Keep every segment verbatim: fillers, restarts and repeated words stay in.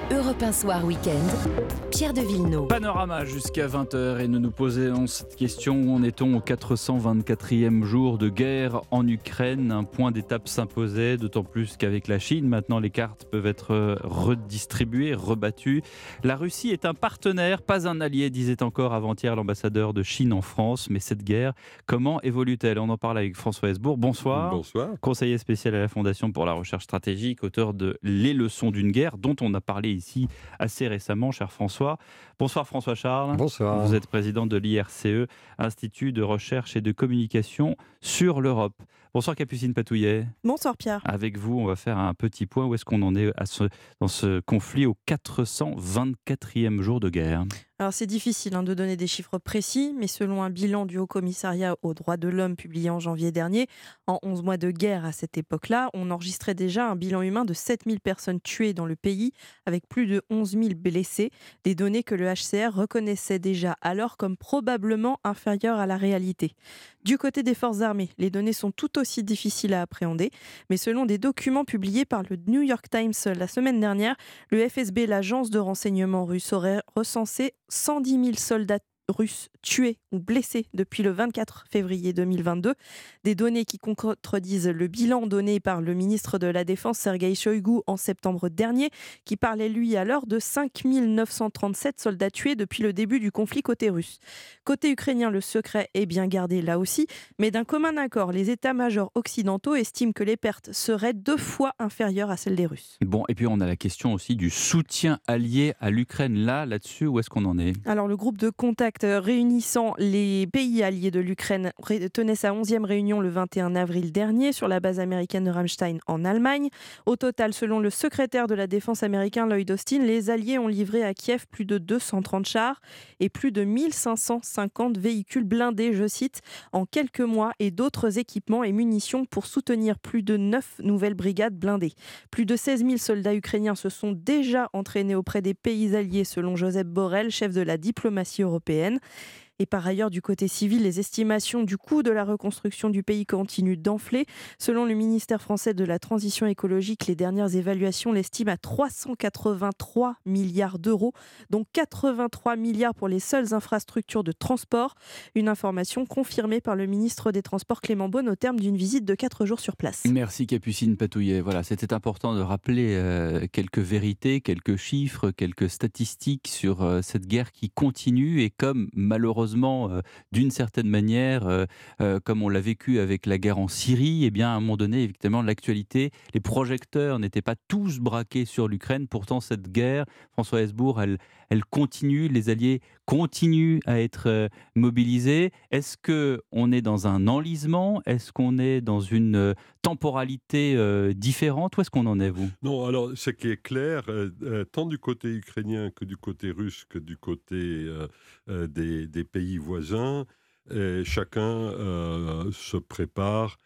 Europe un Soir Week-end, Pierre de Villeneuve. Panorama jusqu'à vingt heures et nous nous posons cette question: où en est-on au quatre cent vingt-quatrième jour de guerre en Ukraine? Un point d'étape s'imposait, d'autant plus qu'avec la Chine, maintenant les cartes peuvent être redistribuées, rebattues. La Russie est un partenaire, pas un allié, disait encore avant-hier l'ambassadeur de Chine en France. Mais cette guerre, comment évolue-t-elle? On en parle avec François Hesbourg. Bonsoir. Bonsoir. Conseiller spécial à la Fondation pour la recherche stratégique, auteur de Les leçons d'une guerre, dont on a parlé ici assez récemment, cher François. Bonsoir François Charles. Bonsoir. Vous êtes président de l'I R C E, Institut de recherche et de communication sur l'Europe. Bonsoir Capucine Patouillet. Bonsoir Pierre. Avec vous, on va faire un petit point. Où est-ce qu'on en est à ce, dans ce conflit au quatre cent vingt-quatrième jour de guerre? Alors c'est difficile hein, de donner des chiffres précis, mais selon un bilan du Haut Commissariat aux droits de l'homme publié en janvier dernier, en onze mois de guerre à cette époque-là, on enregistrait déjà un bilan humain de sept mille personnes tuées dans le pays, avec plus de onze mille blessés, des données que le H C R reconnaissait déjà alors comme probablement inférieures à la réalité. Du côté des forces armées, les données sont tout aussi difficiles à appréhender, mais selon des documents publiés par le New York Times la semaine dernière, le F S B, l'agence de renseignement russe, aurait recensé cent dix mille soldats russes tués ou blessés depuis le vingt-quatre février deux mille vingt-deux. Des données qui contredisent le bilan donné par le ministre de la Défense Sergueï Shoigu en septembre dernier, qui parlait lui alors de cinq mille neuf cent trente-sept soldats tués depuis le début du conflit côté russe. Côté ukrainien, le secret est bien gardé là aussi, mais d'un commun accord, les états-majors occidentaux estiment que les pertes seraient deux fois inférieures à celles des Russes. Bon, et puis on a la question aussi du soutien allié à l'Ukraine. Là, là-dessus, où est-ce qu'on en est? Alors le groupe de contact réunissant les pays alliés de l'Ukraine tenait sa onzième réunion le vingt et un avril dernier sur la base américaine de Ramstein en Allemagne. Au total, selon le secrétaire de la Défense américain Lloyd Austin, les alliés ont livré à Kiev plus de deux cent trente chars et plus de mille cinq cent cinquante véhicules blindés, je cite, en quelques mois, et d'autres équipements et munitions pour soutenir plus de neuf nouvelles brigades blindées. Plus de seize mille soldats ukrainiens se sont déjà entraînés auprès des pays alliés, selon Joseph Borrell, chef de la diplomatie européenne. Et par ailleurs, du côté civil, les estimations du coût de la reconstruction du pays continuent d'enfler. Selon le ministère français de la Transition écologique, les dernières évaluations l'estiment à trois cent quatre-vingt-trois milliards d'euros, dont quatre-vingt-trois milliards pour les seules infrastructures de transport. Une information confirmée par le ministre des Transports Clément Beaune au terme d'une visite de quatre jours sur place. Merci Capucine Patouillet. Voilà, c'était important de rappeler euh, quelques vérités, quelques chiffres, quelques statistiques sur euh, cette guerre qui continue, et comme malheureusement Malheureusement, d'une certaine manière, euh, euh, comme on l'a vécu avec la guerre en Syrie, eh bien, à un moment donné, évidemment, l'actualité, les projecteurs n'étaient pas tous braqués sur l'Ukraine. Pourtant, cette guerre, François Hesbourg, elle, elle continue, les Alliés continuent à être euh, mobilisés. Est-ce qu'on est dans un enlisement? Est-ce qu'on est dans une euh, temporalité euh, différente? Où est-ce qu'on en est, vous? Non, alors, ce qui est clair, euh, euh, tant du côté ukrainien que du côté russe, que du côté euh, euh, des, des pays voisins, et chacun euh, se prépare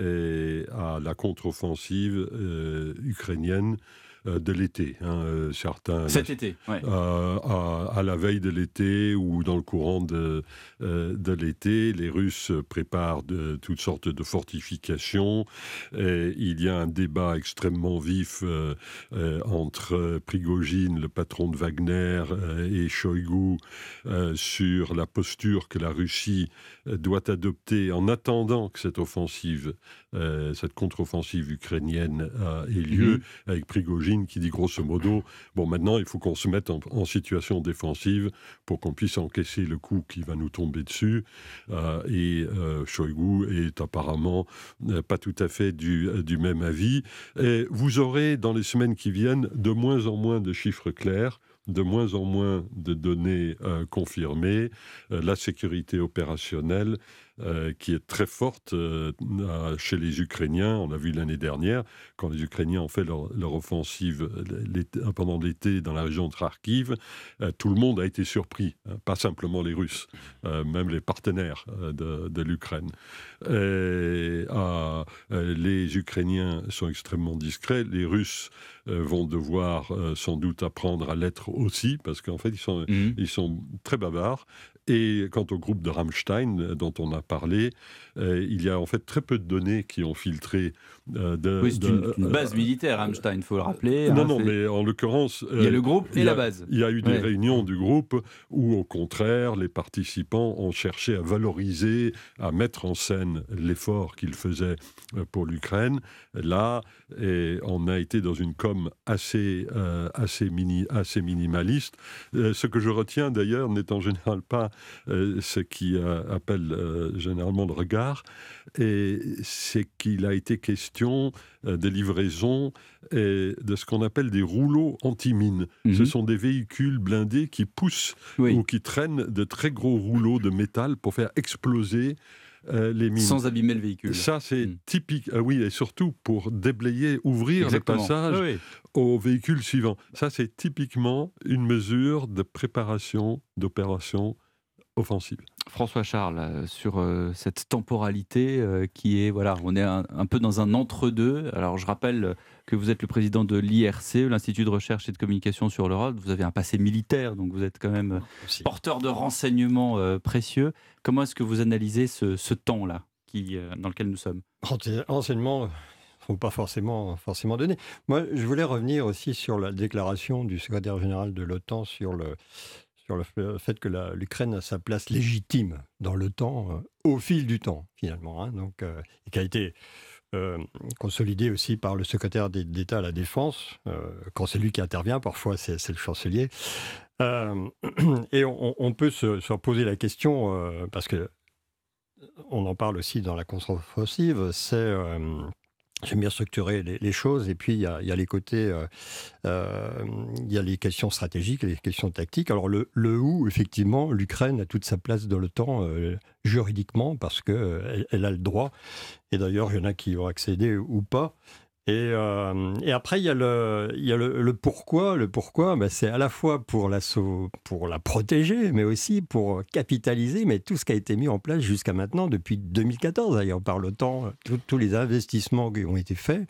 et, à la contre-offensive euh, ukrainienne euh, de l'été. Hein, euh, certains, Cet été, ouais. euh, à, à la veille de l'été ou dans le courant de, euh, de l'été, les Russes préparent de, toutes sortes de fortifications. Et il y a un débat extrêmement vif euh, euh, entre Prigojine, le patron de Wagner, euh, et Shoigu euh, sur la posture que la Russie euh, doit adopter en attendant que cette offensive, euh, cette contre-offensive ukrainienne euh, ait lieu, mmh. avec Prigojine qui dit grosso modo, bon, maintenant il faut qu'on se mette en, en situation défensive pour qu'on puisse encaisser le coup qui va nous tomber dessus. Euh, et euh, Shoigu est apparemment euh, pas tout à fait du, euh, du même avis. Et vous aurez dans les semaines qui viennent de moins en moins de chiffres clairs, de moins en moins de données euh, confirmées, euh, la sécurité opérationnelle euh, qui est très forte euh, chez les Ukrainiens. On l'a vu l'année dernière, quand les Ukrainiens ont fait leur, leur offensive l'été, pendant l'été dans la région de Kharkiv, euh, tout le monde a été surpris, hein, pas simplement les Russes, euh, même les partenaires euh, de, de l'Ukraine. Et, euh, euh, les Ukrainiens sont extrêmement discrets, les Russes euh, vont devoir euh, sans doute apprendre à l'être aussi, parce qu'en fait, ils sont, mmh. ils sont très bavards. Et quant au groupe de Rammstein, dont on a parlé, euh, il y a en fait très peu de données qui ont filtré. Euh, de, oui, c'est de, une, une euh, base militaire, Rammstein, il faut le rappeler. Non, hein, non, c'est... mais en l'occurrence... Euh, il y a le groupe et a, la base. Il y a eu des ouais. réunions du groupe où, au contraire, les participants ont cherché à valoriser, à mettre en scène l'effort qu'ils faisaient pour l'Ukraine. Là, et on a été dans une com assez, euh, assez, mini, assez minimaliste. Euh, ce que je retiens d'ailleurs n'est en général pas euh, ce qui euh, appelle euh, généralement le regard, et c'est qu'il a été question euh, des livraisons et de ce qu'on appelle des rouleaux anti-mines. Mm-hmm. Ce sont des véhicules blindés qui poussent oui. ou qui traînent de très gros rouleaux de métal pour faire exploser Euh, les mines. Sans abîmer le véhicule. Ça, c'est mmh. typique. Ah oui, et surtout pour déblayer, ouvrir Exactement. le passage oui, oui. au véhicule suivant. Ça, c'est typiquement une mesure de préparation d'opération offensive. François Charles, euh, sur euh, cette temporalité euh, qui est, voilà, on est un, un peu dans un entre-deux. Alors, je rappelle que vous êtes le président de l'I R C, l'Institut de recherche et de communication sur l'Europe. Vous avez un passé militaire, donc vous êtes quand même Aussi. porteur de renseignements euh, précieux. Comment est-ce que vous analysez ce, ce temps-là qui, euh, dans lequel nous sommes ? Renseignements ne sont pas forcément, forcément donnés. Moi, je voulais revenir aussi sur la déclaration du secrétaire général de l'OTAN sur le sur le fait que la, l'Ukraine a sa place légitime dans l'OTAN euh, au fil du temps, finalement, hein, donc, euh, et qui a été euh, consolidée aussi par le secrétaire d'État à la Défense, euh, quand c'est lui qui intervient, parfois c'est, c'est le chancelier. Euh, et on, on peut se, se poser la question, euh, parce que on en parle aussi dans la contre-offensive, c'est... Euh, J'aime bien structurer les, les choses, et puis il y a, il y a les côtés, euh, euh, il y a les questions stratégiques et les questions tactiques. Alors le, le où, effectivement, l'Ukraine a toute sa place dans l'OTAN euh, juridiquement, parce qu'elle euh, elle a le droit, et d'ailleurs il y en a qui ont accédé ou pas. Et, euh, et après, il y a le, il y a le, le pourquoi. Le pourquoi, ben, c'est à la fois pour la, pour la protéger, mais aussi pour capitaliser mais tout ce qui a été mis en place jusqu'à maintenant, depuis deux mille quatorze, d'ailleurs, par l'OTAN, tous les investissements qui ont été faits.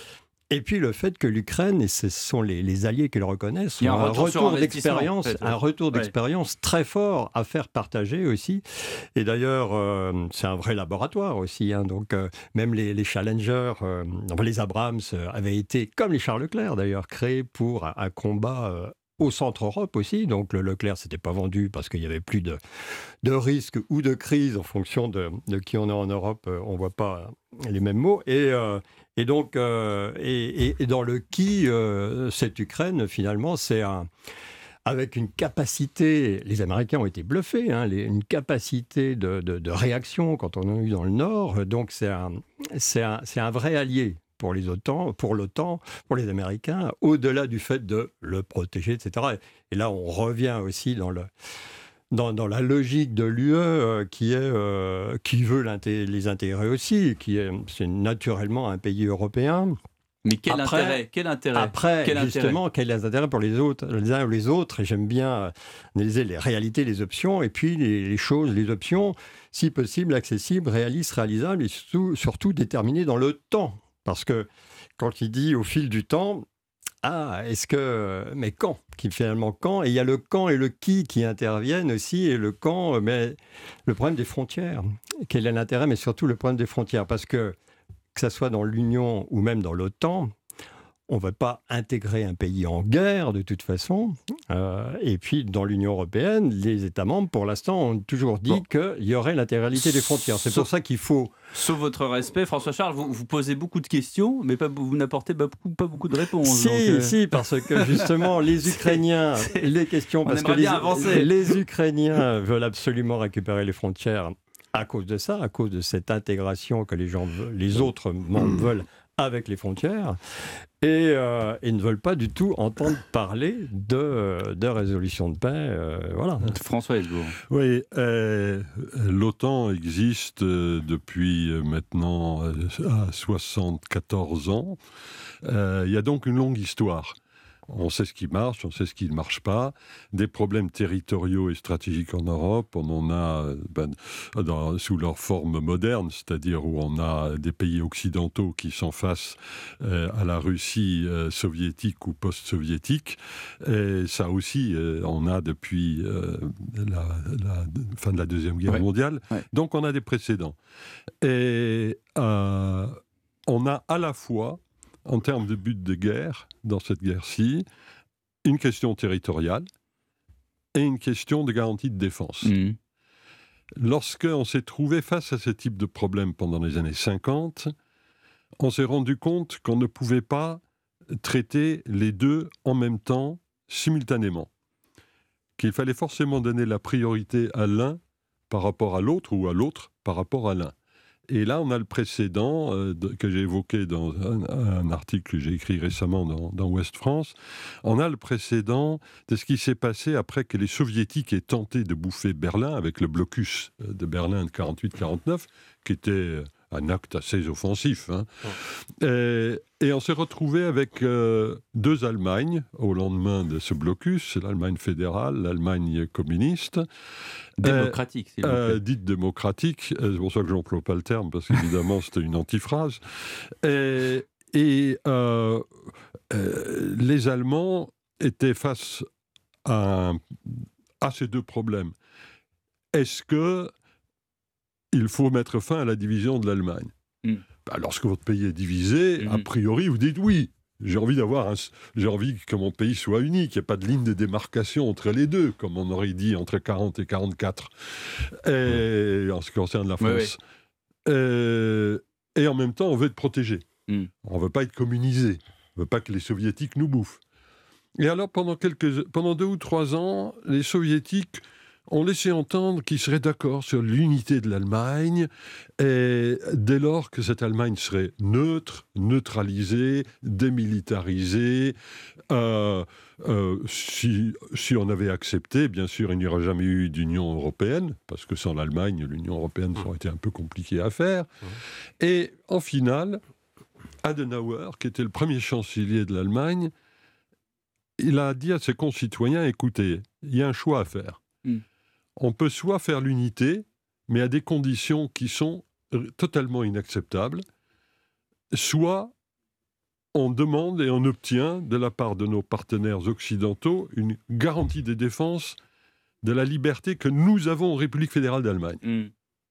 Et puis le fait que l'Ukraine, et ce sont les, les alliés qui le reconnaissent, il y a un, un retour, retour d'expérience, fait, ouais. un retour d'expérience ouais. très fort à faire partager aussi. Et d'ailleurs, euh, c'est un vrai laboratoire aussi. Hein, donc euh, même les, les Challengers, euh, enfin, les Abrams euh, avaient été, comme les Charles Leclerc d'ailleurs, créés pour un, un combat euh, au centre-Europe aussi. Donc le Leclerc, c'était pas vendu parce qu'il n'y avait plus de, de risque ou de crise en fonction de, de qui on est en Europe. Euh, on voit pas les mêmes mots. Et euh, Et donc, euh, et, et, et dans le qui, euh, cette Ukraine, finalement, c'est un, avec une capacité, les Américains ont été bluffés, hein, les, une capacité de, de, de réaction quand on a eu dans le Nord. Donc, c'est un, c'est un, c'est un vrai allié pour les OTAN, pour l'OTAN, pour les Américains, au-delà du fait de le protéger, et cetera. Et là, on revient aussi dans le... Dans, dans la logique de l'U E euh, qui, est, euh, qui veut les intégrer aussi, qui est, c'est naturellement un pays européen. Mais quel après, intérêt Quel intérêt Après, quel justement, intérêt quel est l'intérêt pour les autres, les uns ou les autres. Et j'aime bien analyser les réalités, les options, et puis les, les choses, les options, si possible, accessibles, réalistes, réalisables, et surtout, surtout déterminées dans le temps. Parce que quand il dit au fil du temps, ah, est-ce que... Mais quand qui finalement quand, et il y a le quand et le qui qui interviennent aussi, et le quand, mais le problème des frontières. Quel est l'intérêt, mais surtout le problème des frontières, parce que que ça soit dans l'Union ou même dans l'OTAN, on ne va pas intégrer un pays en guerre de toute façon. Euh, et puis dans l'Union européenne, les États membres, pour l'instant, ont toujours dit bon. qu'il y aurait l'intégralité des frontières. C'est sauf, pour ça qu'il faut... Sauf votre respect, François Charles, vous, vous posez beaucoup de questions, mais pas, vous n'apportez pas beaucoup, pas beaucoup de réponses. Si, donc euh... si, parce que justement, les Ukrainiens, c'est, c'est... les questions... Parce que les, les Ukrainiens veulent absolument récupérer les frontières à cause de ça, à cause de cette intégration que les, gens veulent, les autres membres veulent avec les frontières, et, euh, et ne veulent pas du tout entendre parler de, de résolution de paix. Euh, voilà. François Hesbourg. Oui, euh, l'OTAN existe depuis maintenant euh, soixante-quatorze ans. Euh, il y a donc une longue histoire. On sait ce qui marche, on sait ce qui ne marche pas. Des problèmes territoriaux et stratégiques en Europe, on en a ben, dans, sous leur forme moderne, c'est-à-dire où on a des pays occidentaux qui sont face euh, à la Russie euh, soviétique ou post-soviétique. Et ça aussi, euh, on a depuis euh, la, la fin de la Deuxième Guerre ouais. mondiale. Ouais. Donc on a des précédents. Et euh, on a à la fois, en termes de but de guerre, dans cette guerre-ci, une question territoriale et une question de garantie de défense. Mmh. Lorsqu'on s'est trouvé face à ce type de problème pendant les années cinquante, on s'est rendu compte qu'on ne pouvait pas traiter les deux en même temps, simultanément. Qu'il fallait forcément donner la priorité à l'un par rapport à l'autre ou à l'autre par rapport à l'un. Et là, on a le précédent euh, de, que j'ai évoqué dans un, un article que j'ai écrit récemment dans, dans Ouest France. On a le précédent de ce qui s'est passé après que les Soviétiques aient tenté de bouffer Berlin avec le blocus de Berlin de quarante-huit quarante-neuf, qui était un acte assez offensif. Hein. Ouais. Et, et on s'est retrouvé avec euh, deux Allemagnes au lendemain de ce blocus, l'Allemagne fédérale, l'Allemagne communiste. Démocratique, s'il vous plaît. Euh, dite démocratique, c'est pour ça que je n'emploie pas le terme, parce qu'évidemment c'était une antiphrase. Et, et euh, euh, les Allemands étaient face à, un, à ces deux problèmes. Est-ce que il faut mettre fin à la division de l'Allemagne. Mm. Ben, lorsque votre pays est divisé, mm. a priori, vous dites oui. J'ai envie d'avoir, un, j'ai envie que mon pays soit uni, qu'il n'y ait pas de ligne de démarcation entre les deux, comme on aurait dit entre quarante et quarante-quatre, et, mm. en ce qui concerne la France. Oui, oui. Et, et en même temps, on veut être protégé. Mm. On ne veut pas être communisé. On ne veut pas que les Soviétiques nous bouffent. Et alors, pendant, quelques, pendant deux ou trois ans, les Soviétiques ont laissé entendre qu'ils seraient d'accord sur l'unité de l'Allemagne, et dès lors que cette Allemagne serait neutre, neutralisée, démilitarisée. Euh, euh, si, si on avait accepté, bien sûr, il n'y aurait jamais eu d'Union européenne, parce que sans l'Allemagne, l'Union européenne, ça aurait été un peu compliqué à faire. Et en finale, Adenauer, qui était le premier chancelier de l'Allemagne, il a dit à ses concitoyens, écoutez, il y a un choix à faire. Mm. On peut soit faire l'unité, mais à des conditions qui sont totalement inacceptables, soit on demande et on obtient de la part de nos partenaires occidentaux une garantie de défense de la liberté que nous avons en République fédérale d'Allemagne. Mm.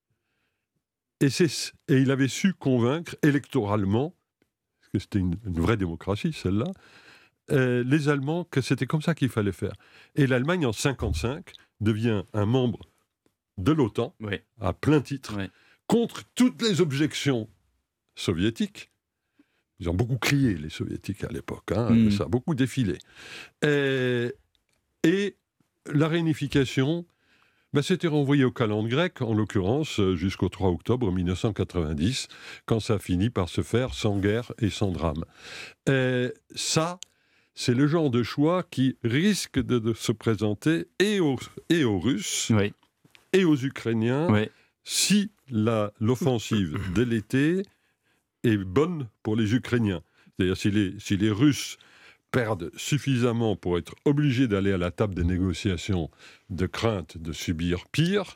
Et, c'est, et il avait su convaincre électoralement, parce que c'était une, une vraie démocratie celle-là, euh, les Allemands que c'était comme ça qu'il fallait faire. Et l'Allemagne en cinquante-cinq devient un membre de l'OTAN, oui. à plein titre, oui. contre toutes les objections soviétiques. Ils ont beaucoup crié, les Soviétiques, à l'époque. Hein, mmh. Ça a beaucoup défilé. Et, et la réunification, ben, c'était renvoyé au calendrier grec, en l'occurrence, jusqu'au trois octobre mille neuf cent quatre-vingt-dix, quand ça finit par se faire sans guerre et sans drame. Et ça... c'est le genre de choix qui risque de, de se présenter et aux, et aux Russes oui. et aux Ukrainiens oui. si la, l'offensive de l'été est bonne pour les Ukrainiens. C'est-à-dire si les, si les Russes perdent suffisamment pour être obligés d'aller à la table des négociations de crainte de subir pire,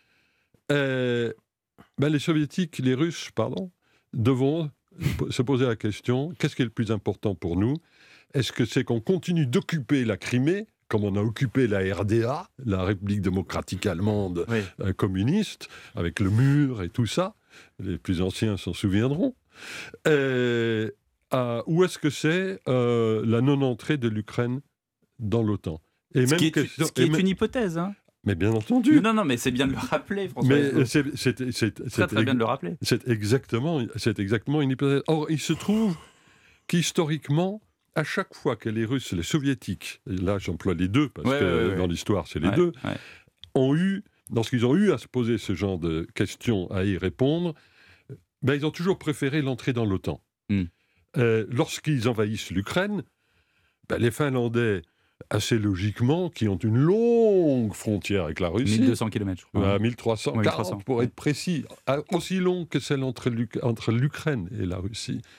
euh, ben les Soviétiques, les Russes, pardon, devront se poser la question, qu'est-ce qui est le plus important pour nous ? Est-ce que c'est qu'on continue d'occuper la Crimée, comme on a occupé la R D A, la République démocratique allemande oui. euh, communiste, avec le mur et tout ça, les plus anciens s'en souviendront, euh, euh, ou est-ce que c'est euh, la non-entrée de l'Ukraine dans l'OTAN ? Et Ce même qui est, question, ce qui est même... une hypothèse, hein. Mais bien entendu. Non, non, mais c'est bien de le rappeler, François. Mais c'est, c'est, c'est, c'est très, c'est, très bien de le rappeler. C'est exactement, c'est exactement une hypothèse. Or, il se trouve qu'historiquement, à chaque fois que les Russes, les Soviétiques, et là j'emploie les deux, parce ouais, que ouais, ouais, dans l'histoire c'est les ouais, deux, ouais. ont eu, lorsqu'ils ont eu à se poser ce genre de questions, à y répondre, ben, ils ont toujours préféré l'entrée dans l'OTAN. Mm. Euh, lorsqu'ils envahissent l'Ukraine, ben, les Finlandais, assez logiquement, qui ont une longue frontière avec la Russie, mille deux cents kilomètres, je crois. À mille trois cents, ouais, quarante pour être précis, aussi long que celle entre, l'Uk- entre l'Ukraine et la Russie.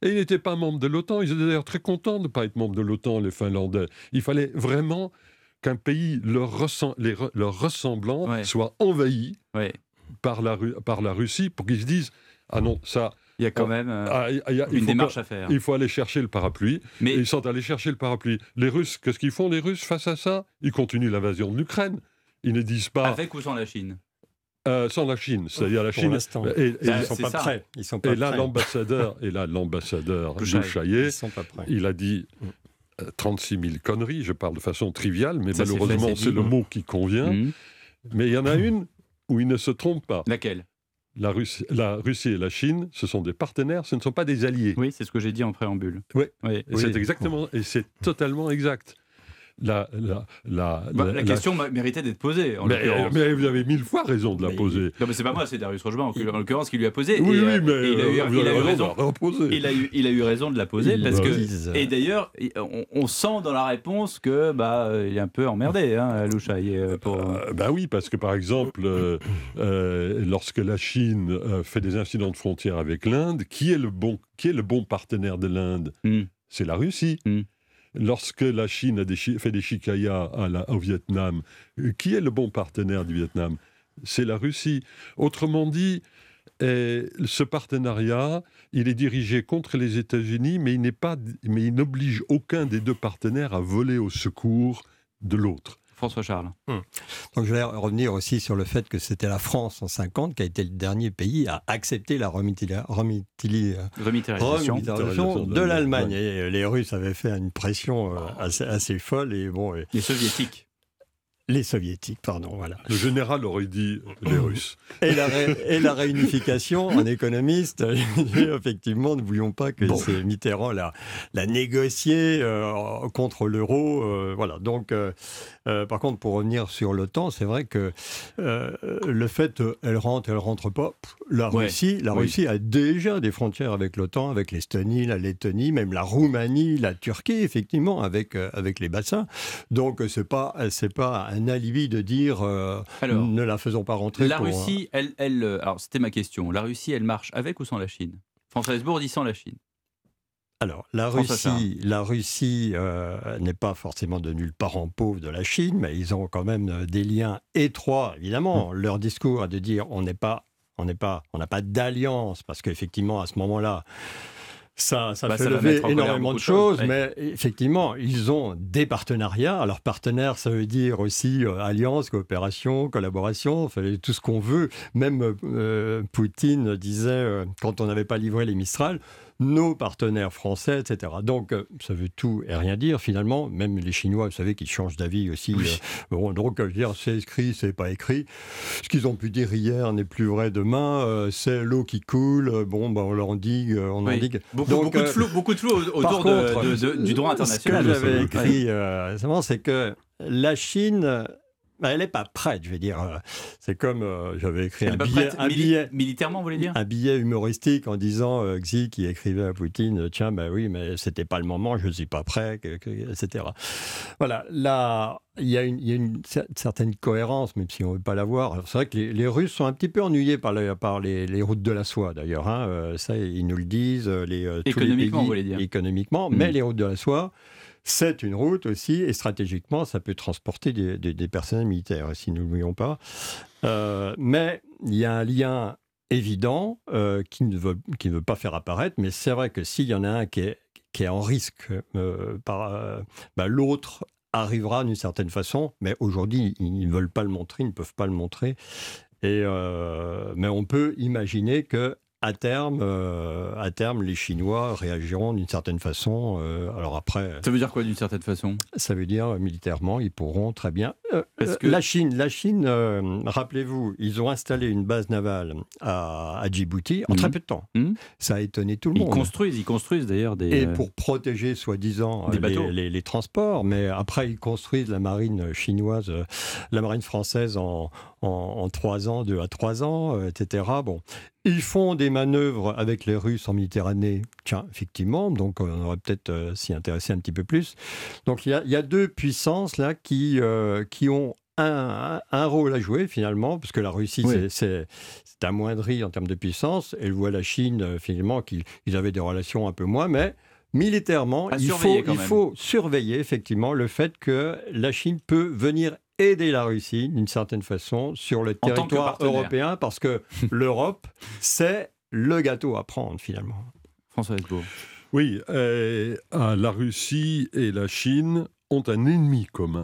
Et ils n'étaient pas membres de l'OTAN. Ils étaient d'ailleurs très contents de ne pas être membres de l'OTAN, les Finlandais. Il fallait vraiment qu'un pays, leur, ressem- les re- leur ressemblant, Ouais. soit envahi Ouais. par la, Ru- par la Russie pour qu'ils se disent « Ah non, ça... Il y a quand Oh, même euh, ah, il y a- il une faut démarche pas- à faire. il faut aller chercher le parapluie. » Mais Et ils sont allés chercher le parapluie. Les Russes, qu'est-ce qu'ils font, les Russes, face à ça? Ils continuent l'invasion de l'Ukraine. Ils ne disent pas avec ou sans la Chine? euh, sans la Chine, c'est-à-dire la Pour Chine. l'instant. Et, et- Ils Ça, ne sont c'est pas ça. prêts. Ils sont pas et là, prêts. l'ambassadeur, et là, l'ambassadeur Bouchaï. Bouchaï, Ils sont pas prêts. il a dit euh, trente-six mille conneries. Je parle de façon triviale, mais Ça, c'est malheureusement, fait, c'est c'est dit. le mot qui convient. Mhm. Mais il y en a une où il ne se trompe pas. Laquelle? La Russie, la Russie et la Chine, ce sont des partenaires, ce ne sont pas des alliés. Oui, c'est ce que j'ai dit en préambule. Oui. Oui. Et c'est exactement, et c'est totalement exact. La, la, la, Bah, la- la la- question m'a- méritait d'être posée, en mais, l'occurrence. mais vous avez mille fois raison de la Mais- poser. Non, mais c'est pas moi, c'est Darius Rochebin, en en l'occurrence, qui lui a posé. Oui, et, euh, oui, mais et il a eu, euh, vous il a avez eu raison de raison. la reposer. Il a, eu, il a eu raison de la poser Ils parce que. disent, Et d'ailleurs, il- on, on sent dans la réponse que bah euh, il est un peu emmerdé, hein, Louchaï, euh, pour. Euh, bah oui, parce que par exemple, euh, euh, lorsque la Chine euh, fait des incidents de frontière avec l'Inde, qui est le bon, qui est le bon partenaire de l'Inde? Hmm. C'est la Russie. Mm. Lorsque la Chine a des chi- fait des chicayas à la- au Vietnam, euh, qui est le bon partenaire du Vietnam? C'est la Russie. Autrement dit, euh, ce partenariat, il est dirigé contre les États-Unis, mais il n'est pas, mais il n'oblige aucun des deux partenaires à voler au secours de l'autre. François Charles. Donc je voulais revenir aussi sur le fait que c'était la France en cinquante qui a été le dernier pays à accepter la remitili- remitili- Remilitarisation. remilitarisation de l'Allemagne. Et les Russes avaient fait une pression euh, assez, assez folle. Et bon, et Les soviétiques. les Soviétiques, pardon, voilà. Le général aurait dit les Russes. Et la, ré- et la réunification, en économiste, effectivement, n'oublions pas que Bon. c'est Mitterrand l'a, l'a négocié euh, contre l'euro. euh, voilà. Donc, euh, euh, par contre, pour revenir sur l'OTAN, c'est vrai que euh, le fait qu'elle rentre, elle rentre pas, pff, la Ouais. Russie, la Oui. Russie a déjà des frontières avec l'OTAN, avec l'Estonie, la Lettonie, même la Roumanie, la Turquie, effectivement, avec, euh, avec les bassins. Donc, c'est pas, c'est pas un alibi de dire euh, Alors, ne la faisons pas rentrer. la pour- Russie, elle, elle. euh, Alors, c'était ma question. La Russie, elle marche avec ou sans la Chine? François Hesbourg dit sans la Chine. Alors, la François Russie, la Russie euh, n'est pas forcément devenue le parent pauvre de la Chine, mais ils ont quand même euh, des liens étroits, évidemment. Leur discours est de dire on n'est pas, on n'est pas, on n'a pas d'alliance, parce qu'effectivement, à ce moment-là, ça, ça Bah, fait ça va lever mettre en colère énormément beaucoup de de choses, choses, ouais. mais effectivement, ils ont des partenariats. Alors, partenaires, ça veut dire aussi euh, alliance, coopération, collaboration, enfin, tout ce qu'on veut. Même euh, Poutine disait, euh, quand on n'avait pas livré les Mistral, nos partenaires français, et cetera. Donc, euh, ça veut tout et rien dire, finalement. Même les Chinois, vous savez qu'ils changent d'avis aussi. Oui. Euh, bon, donc, euh, dire c'est écrit, c'est pas écrit. Ce qu'ils ont pu dire hier n'est plus vrai demain. Euh, c'est l'eau qui coule. Euh, Bon, ben, on l'endigue, euh, on Oui. endigue. Beaucoup, Donc, beaucoup, de euh, flou, beaucoup de flou au- Par autour de- contre, de- de- du droit international. Ce que j'avais Ouais. écrit euh, récemment, c'est que la Chine, euh, elle n'est pas prête, je vais dire. euh, C'est comme euh, j'avais écrit Elle un est pas billet, prête un, mili- billet, militairement, vous voulez dire? un billet humoristique en disant euh, Xi qui écrivait à Poutine, tiens, ben oui, mais c'était pas le moment, je ne suis pas prêt, que- que- et cetera. Voilà, là, il y a une, il y a une cer- certaine cohérence, même si on ne veut pas la voir. Alors, c'est vrai que les, les Russes sont un petit peu ennuyés par, les, par les, les routes de la soie, d'ailleurs. hein. Euh, ça, ils nous le disent. Les, euh, tous les Économiquement, pays- vous voulez dire. Économiquement, Mm. mais les routes de la soie, c'est une route aussi, et stratégiquement, ça peut transporter des, des, des personnels militaires, si nous ne l'oublions pas. Euh, mais il y a un lien évident euh, qui, ne veut, qui ne veut pas faire apparaître, mais c'est vrai que s'il y en a un qui est, qui est en risque, euh, par, euh, bah, l'autre arrivera d'une certaine façon, mais aujourd'hui, ils ne veulent pas le montrer, ils ne peuvent pas le montrer. Et, euh, mais on peut imaginer que à terme, euh, à terme, les Chinois réagiront d'une certaine façon. Euh, alors après, Ça veut dire quoi d'une certaine façon? ça veut dire euh, militairement, ils pourront très bien. Euh, Parce euh, que- La Chine, la Chine, euh, rappelez-vous, ils ont installé une base navale à, à Djibouti en Mhm. très peu de temps. Mhm. Ça a étonné tout le Ils monde. construisent, ils construisent d'ailleurs des. Et euh, pour protéger, soi-disant, Des euh, bateaux. les, les- les transports, mais après, ils construisent la marine chinoise, euh, la marine française en, en, en trois ans, deux à trois ans, euh, et cetera. Bon. Ils font des manœuvres avec les Russes en Méditerranée, tiens, effectivement, donc on aurait peut-être euh, s'y intéresser un petit peu plus. Donc il y a, il y a deux puissances là qui, euh, qui ont un, un rôle à jouer finalement, parce que la Russie, Oui. c'est, c'est, c'est amoindri en termes de puissance. Elle voit la Chine, euh, finalement, qu'ils ils avaient des relations un peu moins, mais militairement, À il, faut, surveiller quand il même. faut surveiller effectivement le fait que la Chine peut venir aider la Russie d'une certaine façon sur le En tant que territoire partenaire. européen, parce que l'Europe, c'est le gâteau à prendre finalement. François Hesbaud. Oui, euh, ah, la Russie et la Chine ont un ennemi commun.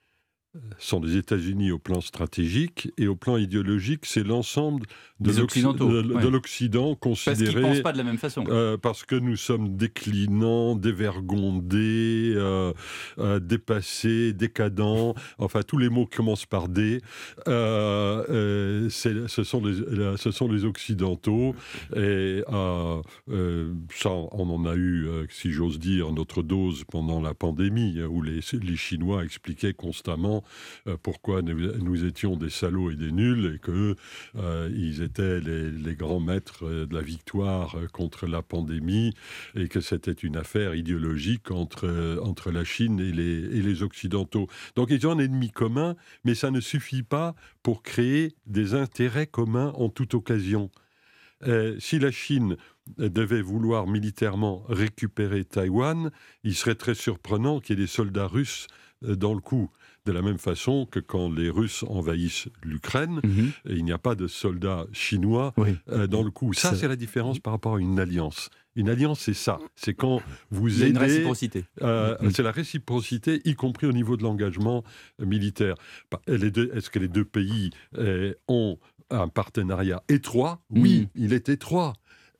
Ce sont les États-Unis au plan stratégique et au plan idéologique, c'est l'ensemble de, Des l'Occ- Occidentaux, de- de ouais. l'Occident Parce qu'ils ne considéré pensent pas de la même façon. Euh, parce que nous sommes déclinants, dévergondés, euh, euh, dépassés, décadents, enfin tous les mots qui commencent par D. Euh, euh, c'est- ce, sont les, là, ce sont les Occidentaux. Et euh, euh, ça, on en a eu, euh, si j'ose dire, notre dose pendant la pandémie, où les, les Chinois expliquaient constamment euh, pourquoi nous, nous étions des salauds et des nuls, et qu'eux, euh, ils étaient les, les grands maîtres euh, de la victoire euh, contre la pandémie, et que c'était une affaire idéologique entre, euh, entre la Chine et les, et les Occidentaux. Donc ils ont un ennemi commun, mais ça ne suffit pas pour créer des intérêts communs en toute occasion. Euh, si la Chine devait vouloir militairement récupérer Taïwan, il serait très surprenant qu'il y ait des soldats russes euh, dans le coup. De la même façon que quand les Russes envahissent l'Ukraine, Mhm. il n'y a pas de soldats chinois Oui. euh, dans le coup. Ça, C'est- c'est la différence par rapport à une alliance. Une alliance, c'est ça. C'est quand vous Il y a une aidez... réciprocité. Euh, Mm. C'est la réciprocité, y compris au niveau de l'engagement euh, militaire. Bah, les deux- Est-ce que les deux pays euh, ont un partenariat étroit ? Oui, il est étroit.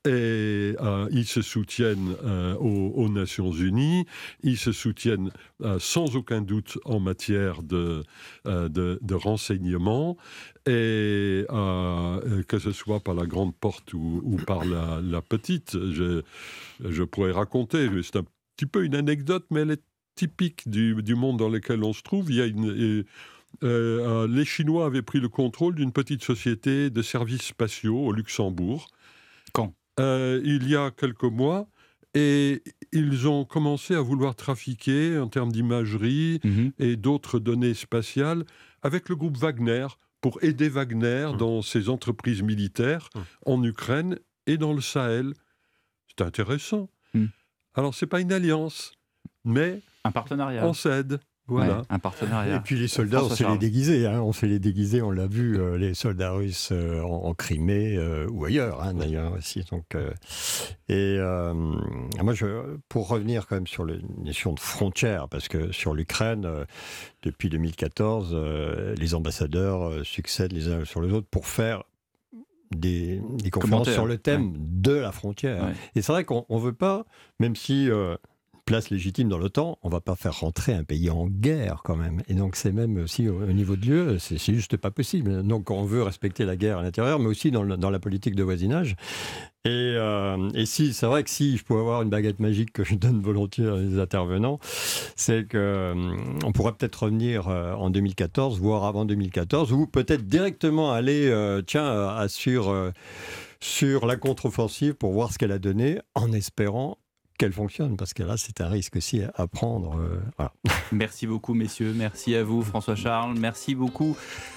Et euh, ils se soutiennent euh, aux, aux Nations Unies, ils se soutiennent euh, sans aucun doute en matière de, euh, de, de renseignement, et euh, que ce soit par la grande porte ou, ou par la, la petite. Je, je pourrais raconter, mais c'est un petit peu une anecdote, mais elle est typique du, du monde dans lequel on se trouve. Il y a une... et, euh, les Chinois avaient pris le contrôle d'une petite société de services spatiaux au Luxembourg. Quand ? Euh, il y a quelques mois, et ils ont commencé à vouloir trafiquer en termes d'imagerie Mhm. et d'autres données spatiales avec le groupe Wagner pour aider Wagner Mmh. dans ses entreprises militaires Mmh. en Ukraine et dans le Sahel. C'est intéressant. Mmh. Alors, c'est pas une alliance, mais Un partenariat. on s'aide. Voilà. Ouais, un partenariat. Et puis les soldats, François on sait les Charles. déguiser. Hein. On sait les déguiser, on l'a vu, euh, les soldats russes euh, en, en Crimée euh, ou ailleurs, hein, d'ailleurs aussi. Donc, euh, et euh, moi, je, pour revenir quand même sur les notions de frontières, parce que sur l'Ukraine, euh, depuis deux mille quatorze, euh, les ambassadeurs euh, succèdent les uns sur les autres pour faire des, des conférences Commentaires. sur le thème de la frontière. Ouais. Et c'est vrai qu'on ne veut pas, même si euh, place légitime dans l'OTAN, on ne va pas faire rentrer un pays en guerre quand même. Et donc c'est même aussi au, au niveau de l'U E, c'est, c'est juste pas possible. Donc on veut respecter la guerre à l'intérieur, mais aussi dans, le, dans la politique de voisinage. Et, euh, et si, c'est vrai que si je pouvais avoir une baguette magique que je donne volontiers à les intervenants, c'est qu'on euh, pourrait peut-être revenir euh, en deux mille quatorze, voire avant deux mille quatorze, ou peut-être directement aller euh, tiens, à, sur, euh, sur la contre-offensive pour voir ce qu'elle a donné, en espérant qu'elle fonctionne, parce que là, c'est un risque aussi à prendre. Euh, voilà. Merci beaucoup, messieurs. Merci à vous, François Charles. Merci beaucoup,